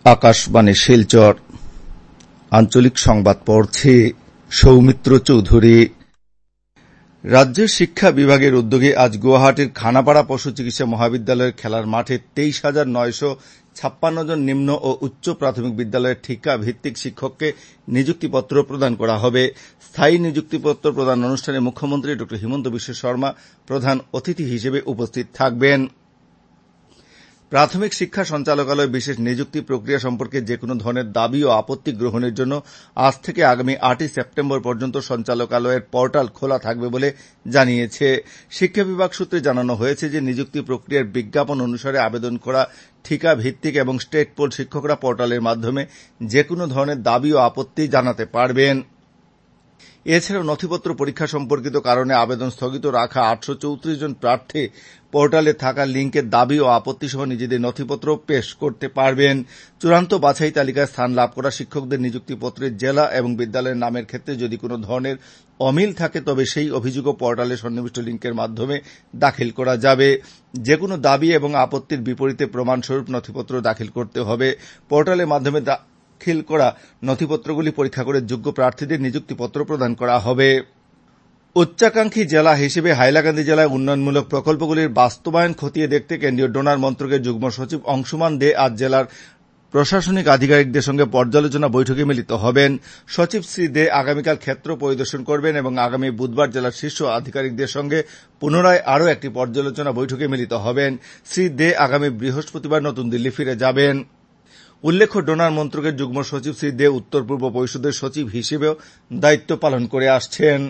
আকাশবাণী শিলচর আঞ্চলিক সংবাদ পড়ছি সৌমিত্র চৌধুরী। রাজ্যের শিক্ষা বিভাগের উদ্যোগে আজ গুয়াহাটির খানাপাড়া পশু চিকিৎসা মহাবিদ্যালয়ের খেলার মাঠে 23,956 জন নিম্ন ও উচ্চ প্রাথমিক বিদ্যালয়ের ঠিকা ভিত্তিক শিক্ষককে নিযুক্তিপত্র প্রদান করা হবে। স্থায়ী নিযুক্তিপত্র প্রদান অনুষ্ঠানে মুখ্যমন্ত্রী ড হিমন্ত বিশ্ব শর্মা প্রধান অতিথি হিসেবে উপস্থিত থাকবেন। প্রাথমিক শিক্ষা সঞ্চালকালয় বিশেষ নিযুক্তি প্রক্রিয়া সম্পর্কে যেকোনো ধরনের দাবি ও আপত্তি গ্রহণের জন্য আজ থেকে আগামী 8 সেপ্টেম্বর পর্যন্ত সঞ্চালকালয়ের পোর্টাল খোলা থাকবে বলে জানিয়েছে। শিক্ষা বিভাগ সূত্রে জানানো হয়েছে যে নিযুক্তি প্রক্রিয়ার বিজ্ঞাপন অনুসারে আবেদন করা ঠিকা ভিত্তিক এবং স্টেট পোল শিক্ষকরা পোর্টালের মাধ্যমে যেকোনো ধরনের দাবি ও আপত্তি জানাতে পারবেন। এছাড়াও নথিপত্র পরীক্ষা সম্পর্কিত কারণে আবেদন স্থগিত রাখা 834 জন প্রার্থী পোর্টালে থাকা লিঙ্কের দাবি ও আপত্তি সহ নিজেদের নথিপত্র পেশ করতে পারবেন। চূড়ান্ত বাছাই তালিকায় স্থান লাভ করা শিক্ষকদের নিযুক্তিপত্রের জেলা এবং বিদ্যালয়ের নামের ক্ষেত্রে যদি কোনো ধরনের অমিল থাকে তবে সেই অভিযোগও পোর্টালে সন্নিবিষ্ট লিঙ্কের মাধ্যমে দাখিল করা যাবে। যেকোনো দাবি এবং আপত্তির বিপরীতে প্রমাণস্বরূপ নথিপত্র দাখিল করতে হবে। পোর্টালের মাধ্যমে দাখিল করা নথিপত্রগুলি পরীক্ষা করে যোগ্য প্রার্থীদের নিযুক্তিপত্র প্রদান করা হবে। উচ্চাকাঙ্ক্ষী জেলা হিসেবে হাইলাকান্দি জেলায় উন্নয়নমূলক প্রকল্পগুলির বাস্তবায়ন খতিয়ে দেখতে কেন্দ্রীয় ডোনার মন্ত্রকের যুগ্ম সচিব অংশুমান দে আজ জেলার প্রশাসনিক আধিকারিকদের সঙ্গে পর্যালোচনা বৈঠকে মিলিত হবেন। সচিব শ্রী দে আগামীকাল ক্ষেত্র পরিদর্শন করবেন এবং আগামী বুধবার জেলার শীর্ষ আধিকারিকদের সঙ্গে পুনরায় আরও একটি পর্যালোচনা বৈঠকে মিলিত হবেন। শ্রী দে আগামী বৃহস্পতিবার নতুন দিল্লি ফিরে যাবেন। উল্লেখ্য, ডোনার মন্ত্রকের যুগ্ম সচিব শ্রী দে উত্তর পূর্ব পরিষদের সচিব হিসেবেও দায়িত্ব পালন করে আসছেন।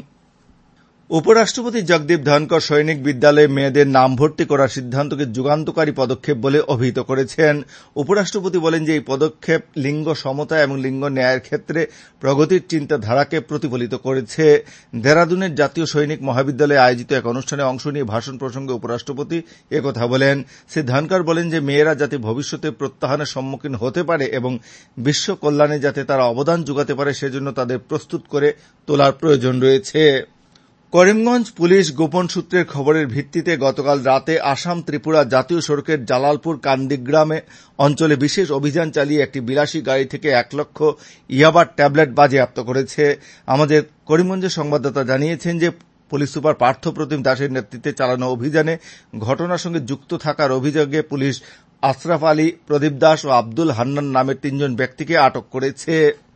উপরাষ্ট্রপতি জগদীপ ধনকর সৈনিক বিদ্যালয়ে মেয়েদের নাম ভর্তি করার সিদ্ধান্তকে যুগান্তকারী পদক্ষেপ বলে অভিহিত করেছেন। উপরাষ্ট্রপতি বলেন যে এই পদক্ষেপ লিঙ্গ সমতা এবং লিঙ্গ ন্যায়ের ক্ষেত্রে প্রগতির চিন্তাধারাকে প্রতিফলিত করেছে। দেরাদুনের জাতীয় সৈনিক মহাবিদ্যালয়ে আয়োজিত এক অনুষ্ঠানে অংশ নিয়ে ভাষণ প্রসঙ্গে উপরাষ্ট্রপতি একথা বলেন। শ্রী ধনকর বলেন যে মেয়েরা যাতে ভবিষ্যতে প্রত্যাহ্বানের সম্মুখীন হতে পারে এবং বিশ্ব কল্যাণে যাতে তারা অবদান যোগাতে পারে সেজন্য তাদের প্রস্তুত করে তোলার প্রয়োজন রয়েছে। করিমগঞ্জ পুলিশ গোপন সূত্রের খবরের ভিত্তিতে গতকাল রাতে আসাম ত্রিপুরা জাতীয় সড়কের জালালপুর কান্দিগ্রামে অঞ্চলে বিশেষ অভিযান চালিয়ে একটি বিলাসী গাড়ি থেকে 1 লক্ষ ইয়াবার ট্যাবলেট বাজেয়াপ্ত করেছে। আমাদের করিমগঞ্জের সংবাদদাতা জানিয়েছেন যে পুলিশ সুপার পার্থপ্রতিম দাসের নেতৃত্বে চালানো অভিযানে ঘটনার সঙ্গে যুক্ত থাকার অভিযোগে পুলিশ আশরাফ আলী, প্রদীপ দাস ও আব্দুল হান্নান নামের 3 জন ব্যক্তিকে আটক করেছে।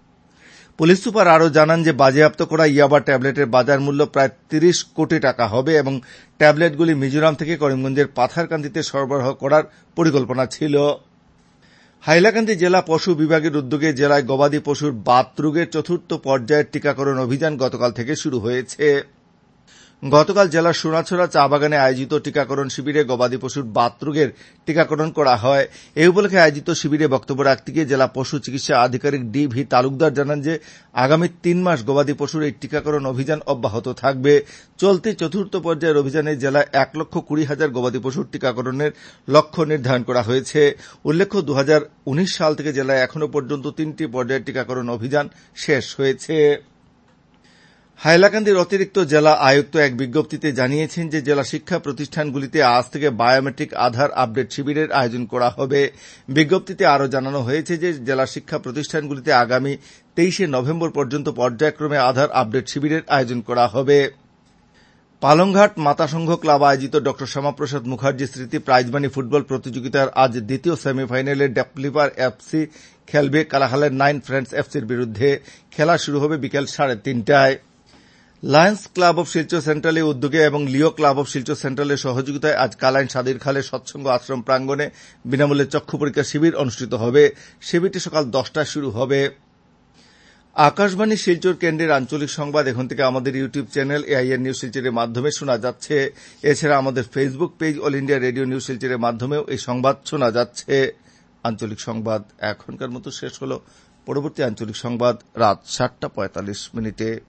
পুলিশ সুপার আরও জানান যে বাজেয়াপ্ত করা ইয়াবা ট্যাবলেটের বাজার মূল্য প্রায় 30 কোটি টাকা হবে এবং ট্যাবলেটগুলি মিজোরাম থেকে করিমগঞ্জের পাথারকান্দিতে সরবরাহ করার পরিকল্পনা ছিল। হাইলাকান্দি জেলা পশু বিভাগের উদ্যোগে জেলায় গবাদি পশুর বাতরোগের 4র্থ পর্যায়ের টিকাকরণ অভিযান গতকাল থেকে শুরু হয়েছে। গতকাল জেলার সোনাছড়া চা বাগানে আয়োজিত টিকাকরণ শিবিরে গবাদি পশুর বাতরোগের টিকাকরণ করা হয়। এই উপলক্ষে আয়োজিত শিবিরে বক্তব্য রাখতে গিয়ে জেলা পশু চিকিৎসা আধিকারিক ডি.ভি. তালুকদার জানান যে আগামী 3 মাস গবাদি পশুর এই টিকাকরণ অভিযান অব্যাহত থাকবে। চলতি 4র্থ পর্যায়ের অভিযানে জেলায় 1,20,000 গবাদি পশুর টিকাকরণের লক্ষ্য নির্ধারণ করা হয়েছে। উল্লেখ্য, 2019 সাল থেকে জেলায় এখনো পর্যন্ত 3টি পর্যায়ের টিকাকরণ অভিযান শেষ হয়েছে। হাইলাকান্দির অতিরিক্ত জেলা আয়ুক্ত এক বিজ্ঞপ্তিতে জানিয়েছেন যে জেলা শিক্ষা প্রতিষ্ঠানগুলিতে আজ থেকে বায়োমেট্রিক আধার আপডেট শিবিরের আয়োজন করা হবে। বিজ্ঞপ্তিতে আরও জানানো হয়েছে যে জেলা শিক্ষা প্রতিষ্ঠানগুলিতে আগামী 23 নভেম্বর পর্যন্ত পর্যায়ক্রমে আধার আপডেট শিবিরের আয়োজন করা হবে। পালংঘাট মাতা সংঘ ক্লাব আয়োজিত ড শ্যামাপ্রসাদ মুখার্জি স্মৃতি প্রাইজমানি ফুটবল প্রতিযোগিতার আজ দ্বিতীয় সেমিফাইনালে ডেপলিভার এফসি খেলবে কালাহালের 9 ফ্রেন্ডস এফসির বিরুদ্ধে। খেলা শুরু হবে বিকেল 3:30টায়। লায়ন্স ক্লাব অব শিলচর সেন্ট্রালের উদ্যোগে এবং লিও ক্লাব অব শিলচর সেন্ট্রালের সহযোগিতায় আজ কালাইন সাদির খালে সৎসঙ্গ আশ্রম প্রাঙ্গণে বিনামূল্যে চক্ষু পরীক্ষা শিবির অনুষ্ঠিত হবে। শিবিরটি সকাল 10টায় শুরু হবে। আকাশবাণী শিলচর কেন্দ্রের আঞ্চলিক সংবাদ এখন থেকে আমাদের ইউটিউব চ্যানেল এআইআর নিউজ শিলচরের মাধ্যমে শোনা যাচ্ছে। এছাড়া আমাদের Facebook page all India radio news শিলচরের মাধ্যমেও এই সংবাদ শোনা যাচ্ছে। আঞ্চলিক সংবাদ এখনকার মতো শেষ হল। পরবর্তী আঞ্চলিক সংবাদ রাত 7:45 মিনিটে।